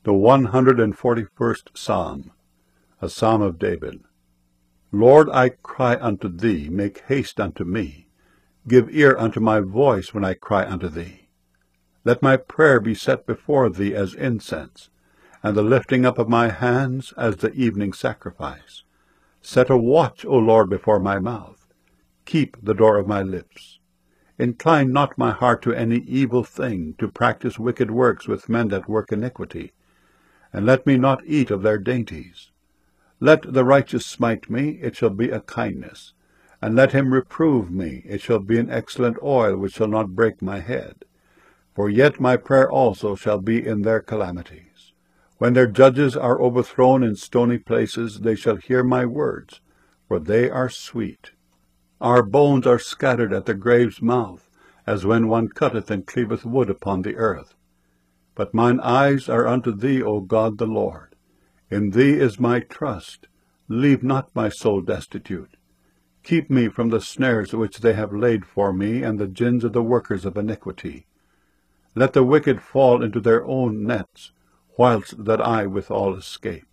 The 141st Psalm, a Psalm of David. Lord, I cry unto thee, make haste unto me. Give ear unto my voice when I cry unto thee. Let my prayer be set before thee as incense, and the lifting up of my hands as the evening sacrifice. Set a watch, O Lord, before my mouth. Keep the door of my lips. Incline not my heart to any evil thing, to practice wicked works with men that work iniquity. And let me not eat of their dainties. Let the righteous smite me, it shall be a kindness. And let him reprove me, it shall be an excellent oil, which shall not break my head. For yet my prayer also shall be in their calamities. When their judges are overthrown in stony places, they shall hear my words, for they are sweet. Our bones are scattered at the grave's mouth, as when one cutteth and cleaveth wood upon the earth. But mine eyes are unto thee, O God the Lord. In thee is my trust. Leave not my soul destitute. Keep me from the snares which they have laid for me, and the gins of the workers of iniquity. Let the wicked fall into their own nets, whilst that I withal escape.